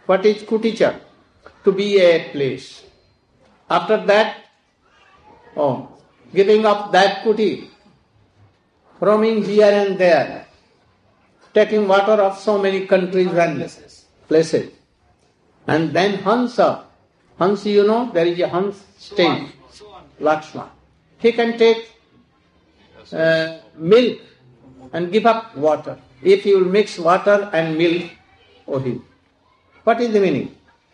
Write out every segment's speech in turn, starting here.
What is Kuticha? To be a place. After that, giving up that kuti, roaming here and there, taking water of so many countries and places. And then Hansa. Hansa, you know, there is a Hans stage, Lakshman. He can take milk and give up water. If you mix water and milk, what is the meaning?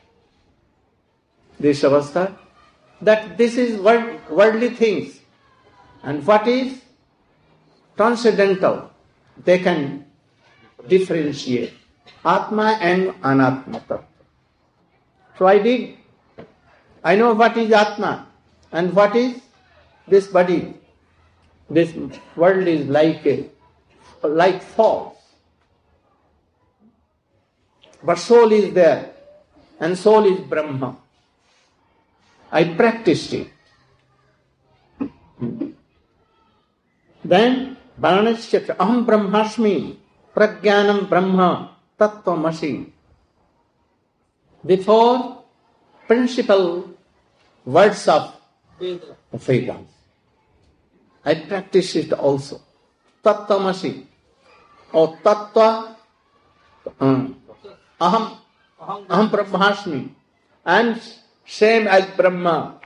This avastha, that this is worldly things. And what is transcendental, they can differentiate. Atma and Anatma Tattva. So I know what is Atma and what is this body. This world is like false. But soul is there, and soul is Brahma. I practiced it. Then, Varanasi chapter, Aham Brahmasmi, Prajnanam Brahma, Tattvamasi. The four principal words of Vedas. I practice it also. Tattvamasi, or Tattva, Aham Brahmasmi, and same as Brahma.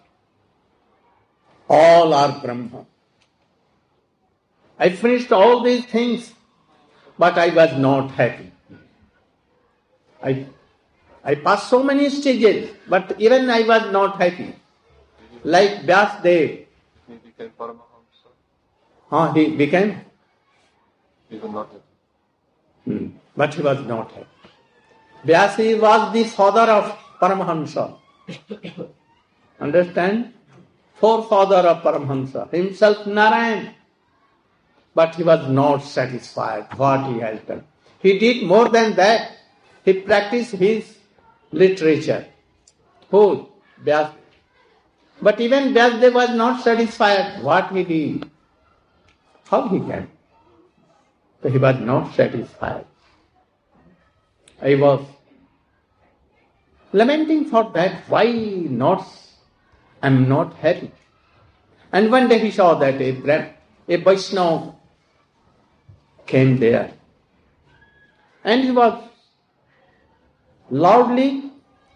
All are Brahma. I finished all these things, but I was not happy. I passed so many stages, but even I was not happy. Like Vyasdev. He became Paramahamsa. He became? He was not happy. But he was not happy. Vyasa was the father of Paramahamsa. Understand? Forefather of Paramahamsa. Himself Narayan. But he was not satisfied what he has done. He did more than that. He practiced his literature. Who? Vyasa. But even Vyasa was not satisfied what he did. How he can? So he was not satisfied. I was lamenting for that, why not? I am not happy. And one day he saw that a Vaishnava came there. And he was loudly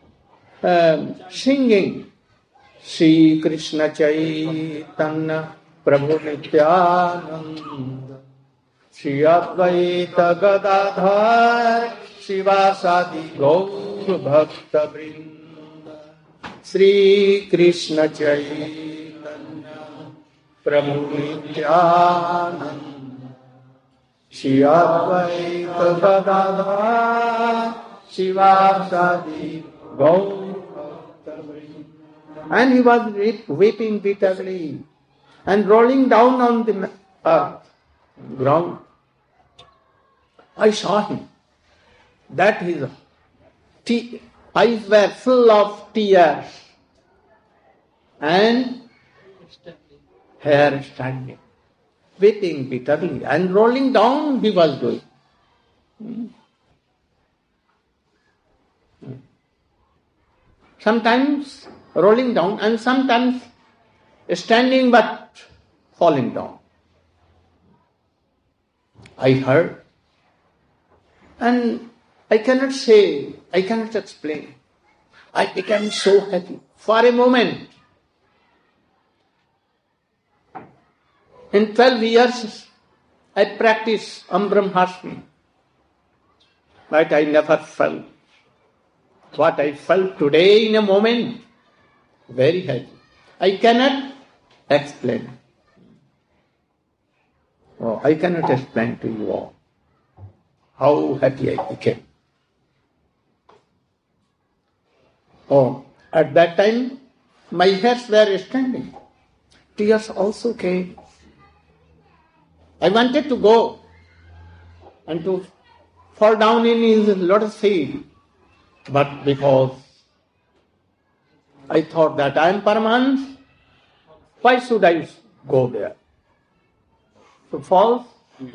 singing, Shri Krishna Chaitanya Prabhu Nityananda Shri Advaita Gadadhar Shivasadi Gaur Bhakta Vrinda Shri Krishna Chaitanya Prabhu Nityananda Shri Advaita Gadadhar Shivasadi Gaur Bhakta Vrinda. And he was weeping bitterly and rolling down on the ground. I saw him. That his eyes were full of tears and hair standing, weeping bitterly and rolling down he was doing. Sometimes rolling down and sometimes standing but falling down. I heard, and I cannot say, I cannot explain. I became so happy for a moment. In 12 years, I practiced Brahmasmi, but I never felt what I felt today in a moment. Very happy. I cannot explain. I cannot explain to you all how happy I became. At that time, my hairs were standing. Tears also came. I wanted to go and to fall down in his lotus feet. But because I thought that I am Paramahansa, why should I go there? So false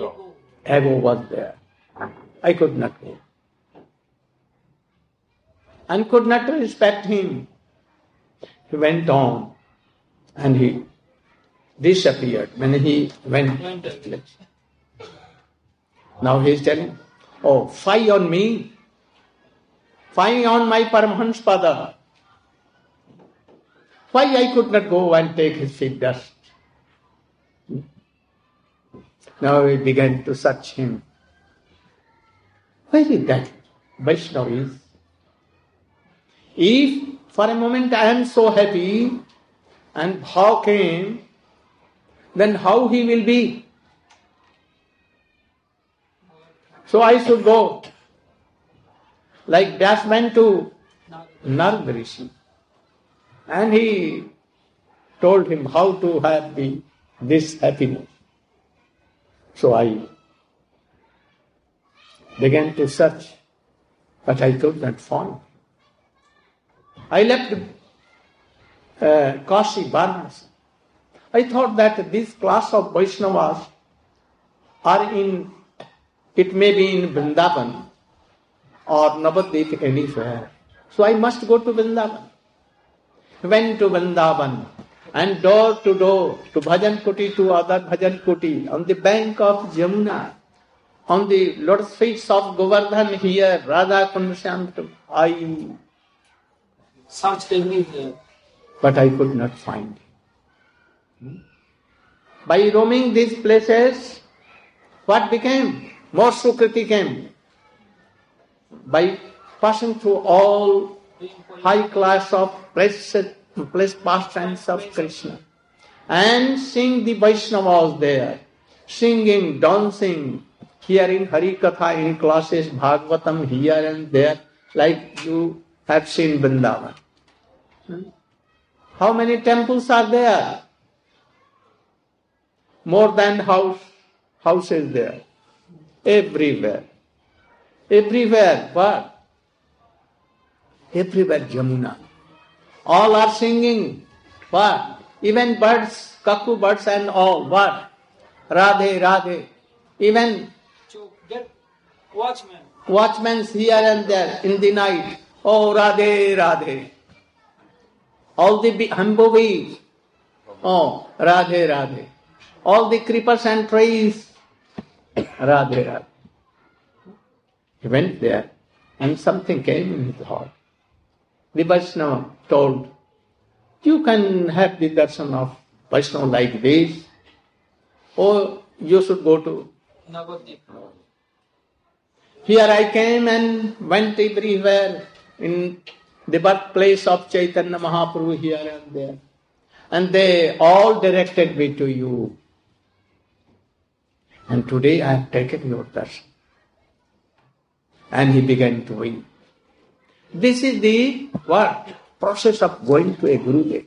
ego was there. I could not go. and could not respect him. He went on and he disappeared when he went. Now he is telling, oh, fie on me, fie on my Paramahansapada. Why I could not go and take his feet dust? Now we began to search him. Where is that Vaishnava is? If for a moment I am so happy and bhav came, then how he will be? So I should go like Vyas went to Narad Rishi. And he told him how to have this happiness. So I began to search, but I could not find. I left Kashi, Varanasi. I thought that this class of Vaishnavas are it may be in Vrindavan or Navadvip, anywhere. So I must go to Vrindavan. Went to Vrindavan and door to door, to Bhajan Kuti, to other Bhajan Kuti, on the bank of Jamuna, on the lotus feet of Govardhan here, Radha Kundashantam. I searched everywhere, but I could not find him. By roaming these places, what became? More Sukriti came. By passing through all high class of place pastimes of Krishna and seeing the Vaishnavas there, singing, dancing, hearing Hari Katha in classes, Bhagavatam here and there, like you have seen Vrindavan. How many temples are there? More than houses there. Everywhere. Everywhere. What? Everywhere Jamuna. All are singing. What? Even birds, cuckoo birds and all. What? Radhe, Radhe. Even watchmen here and there in the night. Oh, Radhe, Radhe. All the humbubees. Oh, Radhe, Radhe. All the creepers and trees. Radhe, Radhe. He went there and something came in his heart. The Vaishnava told, you can have the darshan of Vaishnava like this, or you should go to Navadvip. Here I came and went everywhere in the birthplace of Chaitanya Mahaprabhu here and there. And they all directed me to you. And today I have taken your darshan. And he began to weep. This is the what? Process of going to a Gurudev.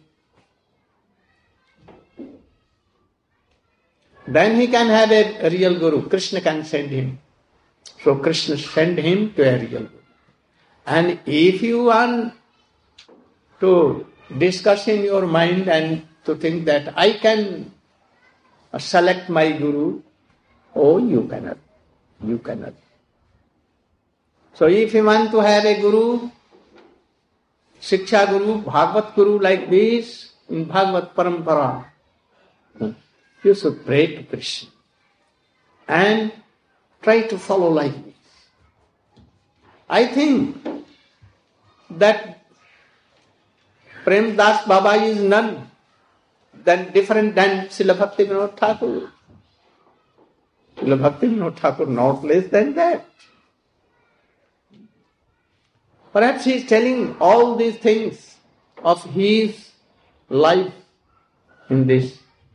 Then he can have a real Guru. Krishna can send him. So Krishna sent him to a real Guru. And if you want to discuss in your mind and to think that I can select my Guru, oh, you cannot. You cannot. So if you want to have a Guru, Shiksha Guru, Bhagavat Guru like this, in Bhagavat Parampara, you should pray to Krishna and try to follow like this. I think that Prem Das Baba is none different than Srila Bhakti Vinod Thakur. Srila Bhakti Vinod Thakur not less than that. Perhaps he is telling all these things of his life in this.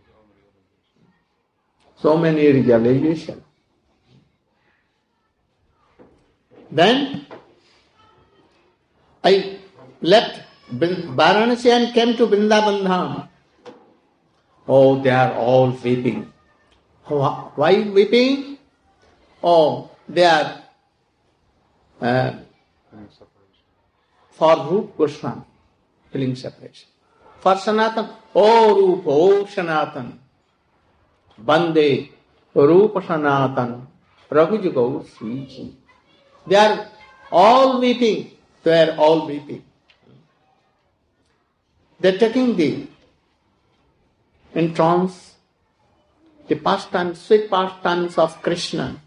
So many realizations. Then I left Varanasi and came to Vrindavan Dham. Oh, they are all weeping. Why weeping? Oh, they are for Rup Goswami, feeling separation. For Sanatan, oh Rup, oh Sanatan, Bande, Rup Sanatan, Raghujugo Sriji. They are all weeping They are all weeping. They're taking in trance, the pastimes, sweet pastimes of Krishna,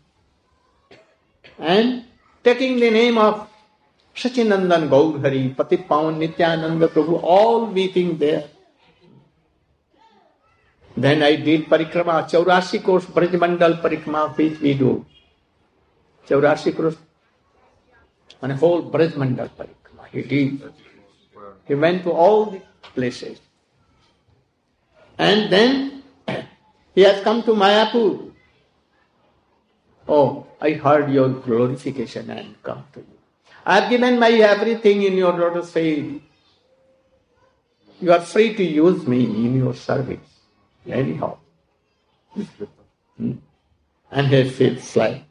and taking the name of Sachinandan Gaurhari, Patit Pawan Nityananda Prabhu, all weeping there. Then I did parikrama, 84 course Brajmandal parikrama, which we do. 84 course, and a whole Brajmandal parikrama. He did. He went to all the places. And then he has come to Mayapur. Oh, I heard your glorification and come to you. I have given my everything in your lotus feet. You are free to use me in your service. Anyhow. And he feels like,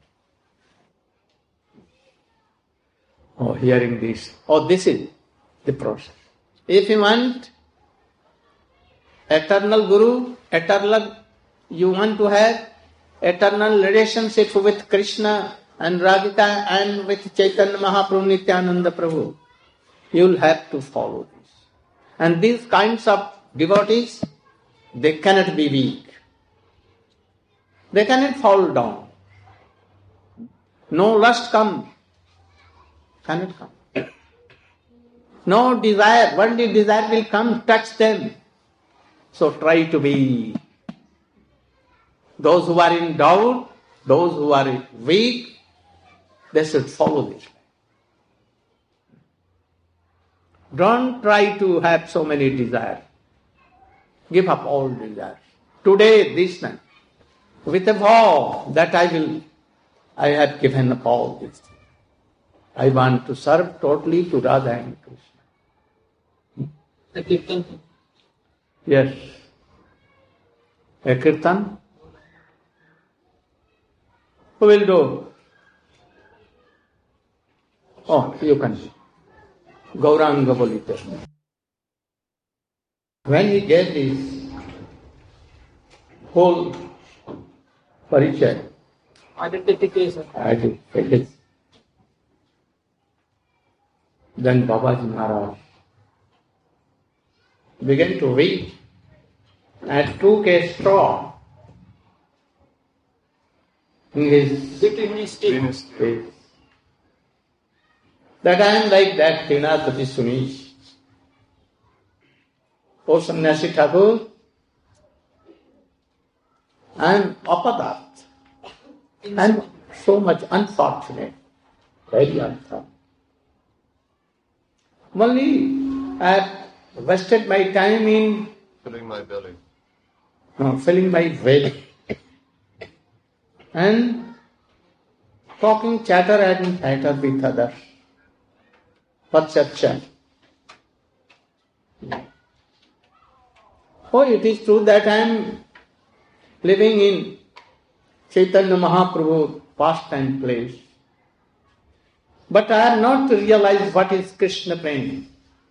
oh, hearing this. Oh, this is the process. If you want eternal Guru, you want to have eternal relationship with Krishna and Radhika and with Chaitanya Mahaprabhu, Nityananda Prabhu, you will have to follow this. And these kinds of devotees, they cannot be weak. They cannot fall down. No lust come. Cannot come. No desire, worldly desire will come, touch them. So try to be those who are in doubt, those who are weak, they should follow this. Don't try to have so many desires. Give up all desires. Today, this night, with a vow that I have given up all this. I want to serve totally to Radha and Krishna. A kirtan. Yes. A kirtan. Who will do? Oh, you can do. Gauranga Bolite. When he gave this whole parichay, Identification. Then Babaji Maharaj began to weep and took a straw in his face. That I am like that Trinapati Sunish. O Sannyasi Thakur, I am apadat. I am so much unfortunate, very unfortunate. Only I have wasted my time in filling my belly. Filling my belly and talking chatter and chatter with others. For chacha. Oh, it is true that I am living in Chaitanya Mahaprabhu pastime place. But I have not realized what is Krishna Prem.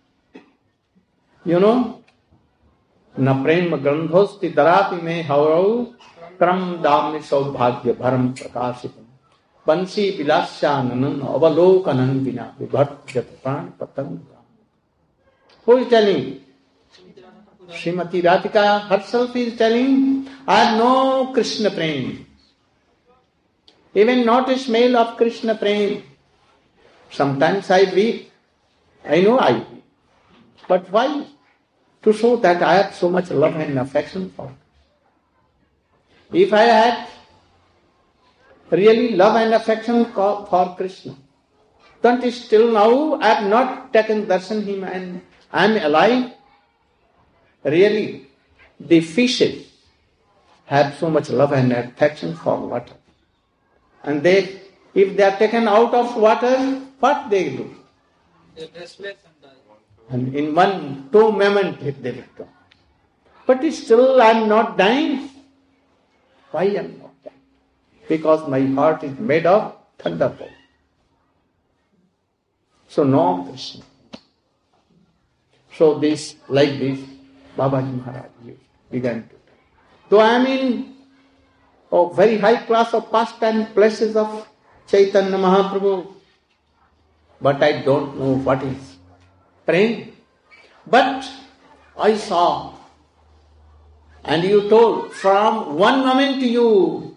You know, Na prem gandhosti darati me haurau kram dami saubhagya bharam prakashitam bansi vilasyananam avalokanan vina vibhartyat pran patanga. Who is telling? Srimati Radhika herself is telling, I have no Krishna Prem. Even not a smell of Krishna Prem. Sometimes I weep. I know I weep. But why? To show that I have so much love and affection for him. If I had really love and affection for Krishna, then still now I have not taken darshan him and I am alive. Really, the fishes have so much love and affection for water. And they, if they are taken out of water, what they do? They restless and die. And in 1-2 moments they will come. But still I am not dying. Why I am not dying? Because my heart is made of thunderbolt. So no Krishna. So this, like this, Babaji Maharaj began to. Though I am in a very high class of pastime places of Chaitanya Mahaprabhu, but I don't know what is praying. But I saw, and you told, from one moment you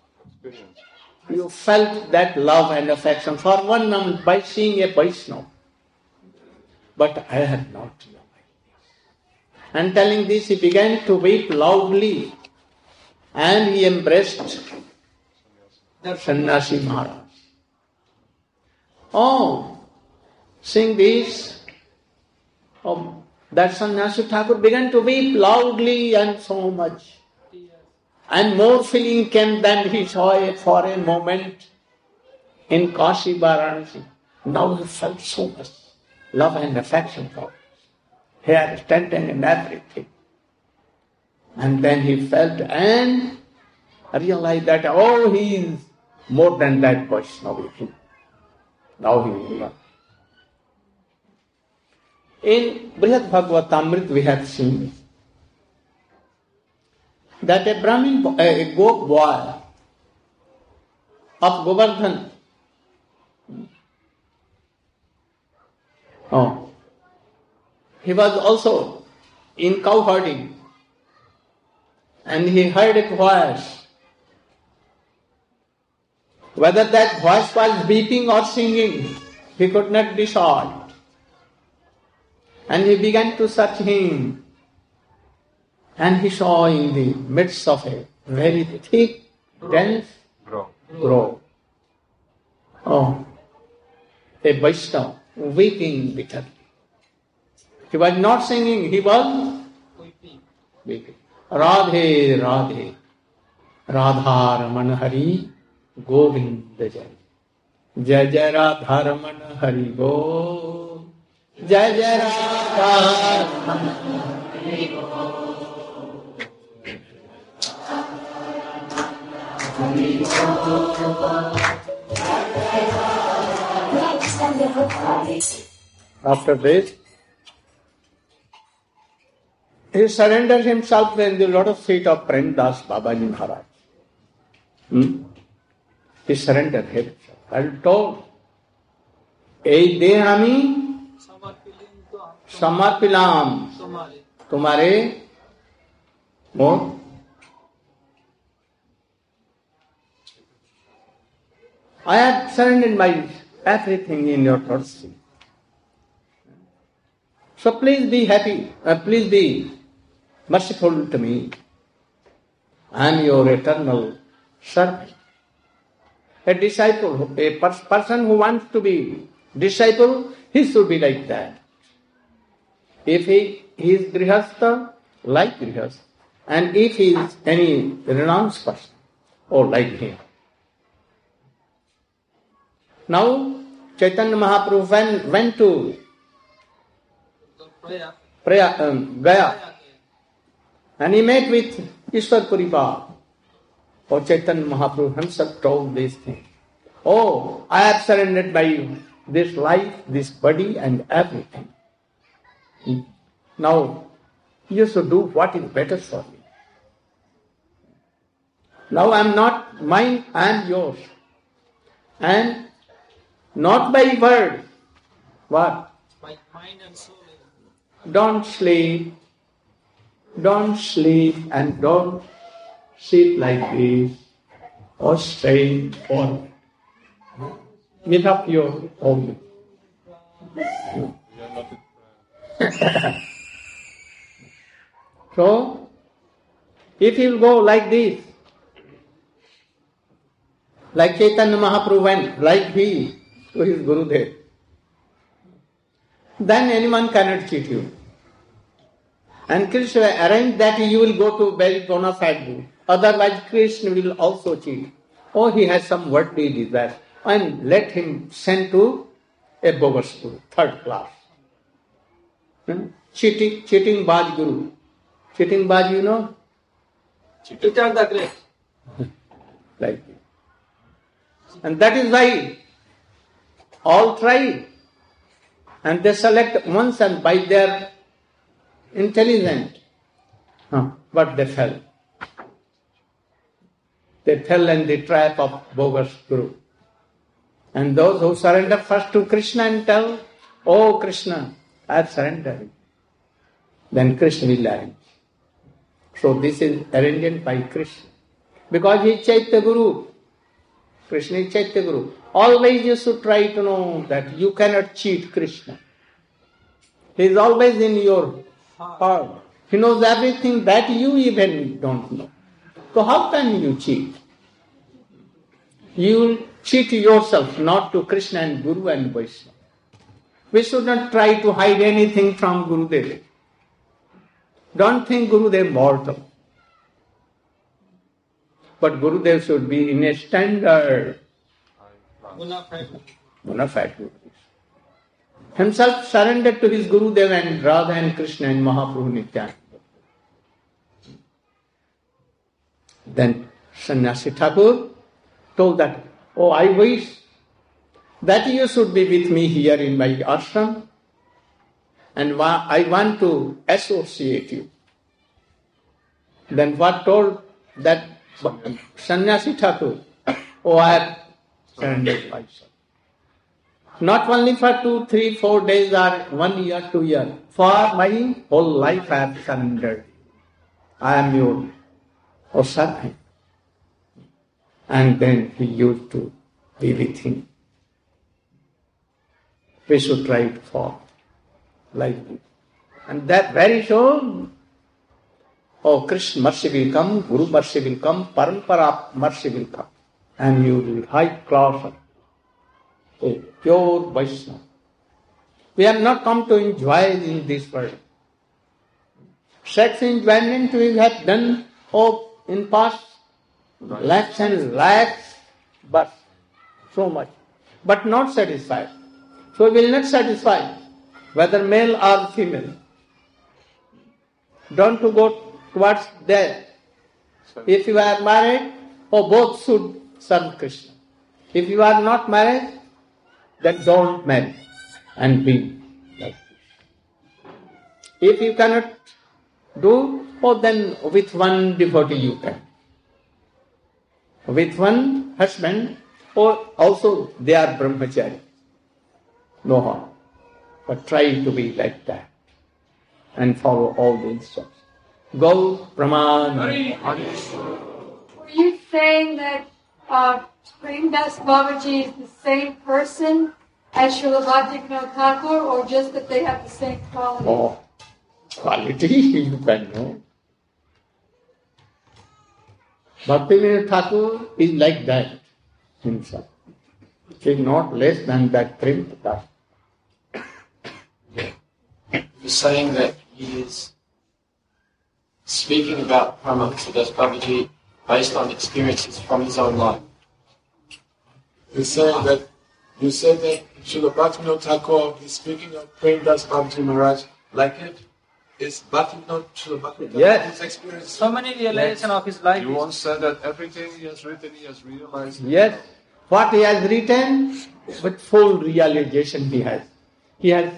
felt that love and affection for one moment by seeing a Vaishnava. But I have not. And telling this, he began to weep loudly, and he embraced Sannyasi Maharaj. Oh, seeing this, that Sannyasi Thakur began to weep loudly and so much. And more feeling came than he saw for a moment in Kashi Varanasi. Now he felt so much love and affection for us. Hair standing and everything. And then he felt and realized that, oh, he is more than that Vaishnava. Now he will learn. In Brihad Bhagavatamrita we have seen that a Brahmin, a goat boy of Govardhan, he was also in cow herding, and he heard a voice. Whether that voice was weeping or singing, he could not decide. And he began to search him. And he saw in the midst of a very thick, dense grove. A Vaishnava weeping bitterly. He was not singing, he was weeping. Radhe, Radhe, Radha Ramana Hari, Govinda Jai. Jai Jai Radha Ramana Hari Go. Jai Jai Radha Ramana Hari Go. After this, he surrendered himself in the lotus feet of Premdas Babaji Maharaj. He surrendered himself and told, Ei Dehami Samarpilam Tumare Mo. I have surrendered my everything in your lotus feet. So please be happy, please be merciful to me. I am your eternal servant. A disciple, a person who wants to be disciple, he should be like that. If he is grihastha, like grihastha. And if he is any renounced person, or like him. Now, Chaitanya Mahaprabhu went to Gaya, and he met with Ishwar Puripal. Oh, Chaitanya Mahaprabhu himself told this thing. Oh, I have surrendered by you this life, this body and everything. Now, you should do what is better for me. Now I am not mine, I am yours. And not by word. What? By mind and soul. Don't sleep and don't sit like this or stay or give up your home. So, if you go like this, like Chaitanya Mahaprabhu went, like he to his Gurudev, then anyone cannot cheat you. And Krishna arranged that you will go to very bona fide Guru. Otherwise Krishna will also cheat. Oh, he has some worldly desire. And let him send to a bogus Guru, third class. Cheating Baj Guru. Cheating Baj, you know? Cheater the great. Like this. And that is why all try. And they select once and by their intelligence. But they fell. They fell in the trap of bogus Guru. And those who surrender first to Krishna and tell, "Oh Krishna, I have surrendered," then Krishna will arrange. So this is arranged by Krishna. Because he is Chaitya Guru. Krishna is Chaitya Guru. Always you should try to know that you cannot cheat Krishna. He is always in your heart. He knows everything that you even don't know. So how can you cheat? You will cheat yourself, not to Krishna and Guru and Vaishnava. We should not try to hide anything from Gurudev. Don't think Gurudev mortal. But Gurudev should be in a standard. Bona fide Guru. Himself surrendered to his Gurudev and Radha and Krishna and Mahaprabhu Nityananda. Then Sannyasi Thakur told that, "Oh, I wish that you should be with me here in my ashram, and I want to associate you." Then what told that Sannyasi Thakur? "Oh, I have surrendered myself. Not only for 2, 3, 4 days or 1 year, 2 years. For my whole life I have surrendered. I am your servant." And then he used to be with him. We should try to follow like this. And that very soon, oh, Krishna mercy will come, Guru mercy will come, Parampara mercy will come. And you will be high class, a pure Vaishnava. We have not come to enjoy in this world. Sex enjoyment we have done in past lakhs and lakhs, but so much. But not satisfied. So we will not satisfy, whether male or female. Don't to go towards there. If you are married, both should serve Krishna. If you are not married, then don't marry and be like this. If you cannot do, then with one devotee you can. With one husband, or also they are brahmachari. No harm. But try to be like that and follow all the instructions. Go, Praman. Were you saying that Premdas Babaji is the same person as Srila Bhaktivinoda Thakur, or just that they have the same quality? Oh, quality you can know. Bhaktivinoda Thakur is like that himself. He is not less than that Premdas. You're saying that he is speaking about Paramahansa Babaji based on experiences from his own life. You're saying that you said that Srila Bhaktivinoda Thakur is speaking of Premdas Babaji Maharaj like it is Bhaktivinoda Srila Bhaktivinoda Thakur's experience. So many realization of his life. You once said that everything he has written, he has realized. Yes, what he has written, with full realization he has. He has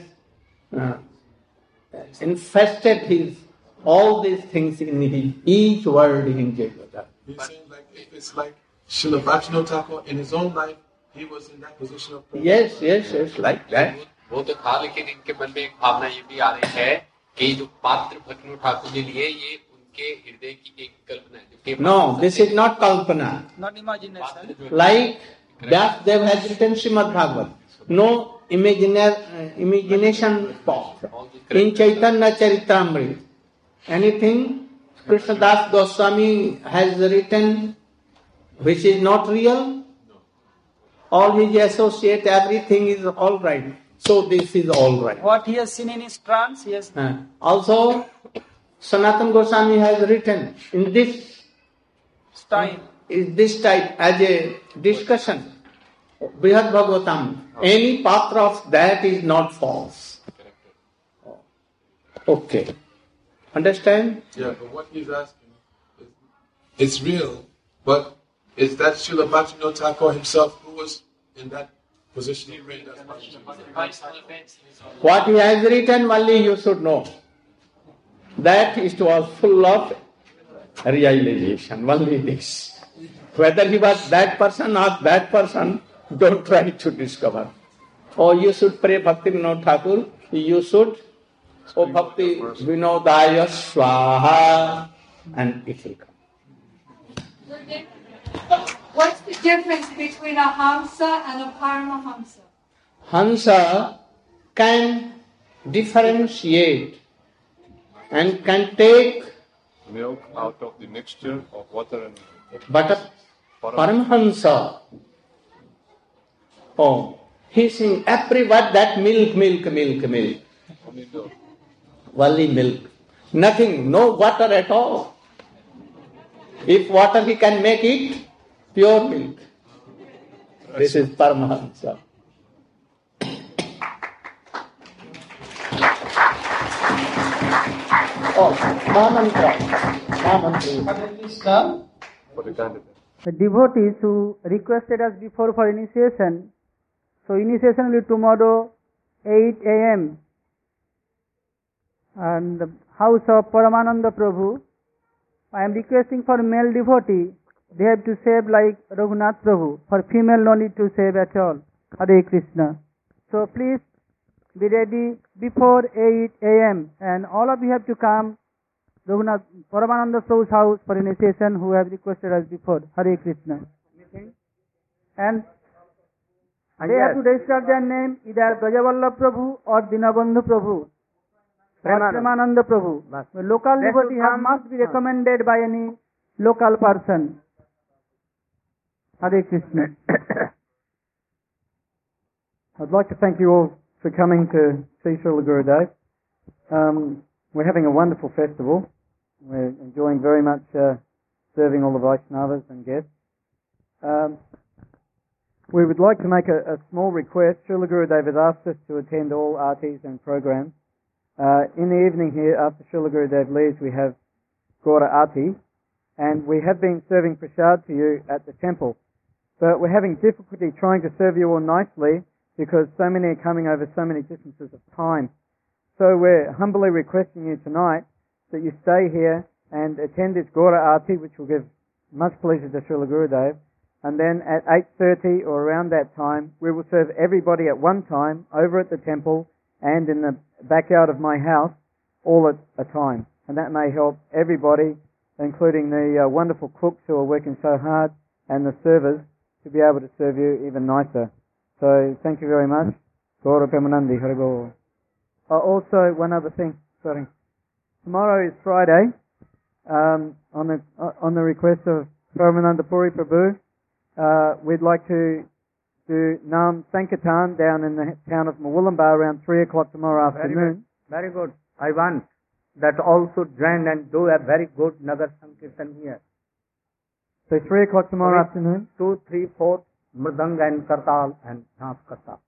infested all these things in his each word in Jayavada. He's saying like if it's like Srila Bhaktivinoda Thakur in his own life, he was in that position of prayer. Yes, like that. वो तो था, लेकिन इनके मन में एक भावना ये भी आ रही है कि जो पात्र भक्तिविनोद ठाकुर जी लिए ये उनके हृदय की एक कल्पना है. No, this is not kalpana. Not imagination. Like Vyasdev has written Srimad Bhagavad. No imagination part. In Chaitanya Charitamrita, anything Krishnadas Goswami has written which is not real, all his associate, everything is all right. So this is all right. What he has seen in his trance, yes. Also, Sanatana Goswami has written in this Style. as a discussion, Brihad Bhagavatam. Any patra of that is not false. Okay. Understand? Yeah, but what he's asking is, it's real, but is that Srila Bhaktivinoda Thakur himself who was in that position he read as What he has written only you should know. That was full of realization, only this. Whether he was that person or that person, Don't try to discover. Or you should pray Bhakti Vinod Thakur. You should, O Bhakti Vinodaya Swaha, and it will come. What's the difference between a Hamsa and a Paramahamsa? Hamsa can differentiate and can take milk out of the mixture of water and butter. Paramahamsa, oh, he's in every word that milk. only milk. Only milk. Nothing, no water at all. If water he can make it, pure milk. This is Paramahamsa. Oh, Mahamantra. For the candidate. The devotees who requested us before for initiation, so initiation will be tomorrow 8 a.m. and the house of Paramananda Prabhu. I am requesting for male devotee, they have to save like Raghunath Prabhu. For female no need to save at all. Hare Krishna. So please be ready before 8 a.m. and all of you have to come Raghunath Paramananda Prabhu's house for initiation who have requested us before. Hare Krishna. And they have to register their name either Brajavallabh Prabhu or Dinabandhu Prabhu. Premananda Prabhu. The local devotee must be recommended by any local person. Hare Krishna. I'd like to thank you all for coming to see Srila Gurudev. We're having a wonderful festival. We're enjoying very much serving all the Vaishnavas and guests. We would like to make a small request. Srila Gurudev has asked us to attend all artis and programs. In the evening here, after Srila Gurudev leaves, we have Gaura Arti, and we have been serving prasad to you at the temple. But we're having difficulty trying to serve you all nicely because so many are coming over so many distances of time. So we're humbly requesting you tonight that you stay here and attend this Gaura Arti, which will give much pleasure to Srila Gurudev. And then at 8:30 or around that time, we will serve everybody at one time over at the temple and in the backyard of my house, all at a time. And that may help everybody, including the wonderful cooks who are working so hard and the servers, to be able to serve you even nicer. So thank you very much. Gaura Premanandi Haribol. Also, one other thing. Sorry. Tomorrow is Friday. On the request of Paramananda Puri Prabhu, we'd like to do Nam Sankirtan down in the town of Mawulambar around 3 o'clock tomorrow afternoon. Very good. I want that all should join and do a very good Nagar Sankirtan here. So 3 o'clock tomorrow afternoon. 2, 3, 4, Mridang and Kartal and Dhap Kartal.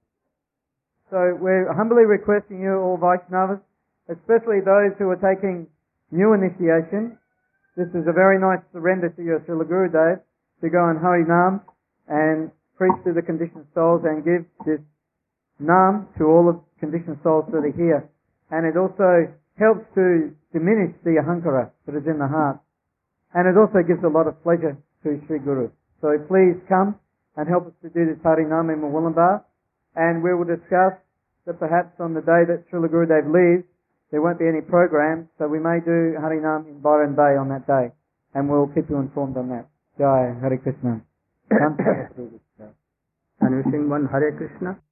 So we're humbly requesting you, all Vaishnavas, especially those who are taking new initiation. This is a very nice surrender to your Srila Gurudev to go on Hari Nam and preach to the conditioned souls and give this Nam to all the conditioned souls that are here. And it also helps to diminish the ahankara that is in the heart. And it also gives a lot of pleasure to Sri Guru. So please come and help us to do this Hari Nam in Mawulambar. And we will discuss that perhaps on the day that Srila Gurudev leaves, there won't be any program, so we may do Hari Nam in Byron Bay on that day. And we'll keep you informed on that. Jai Hare Krishna. And we sing one Hare Krishna.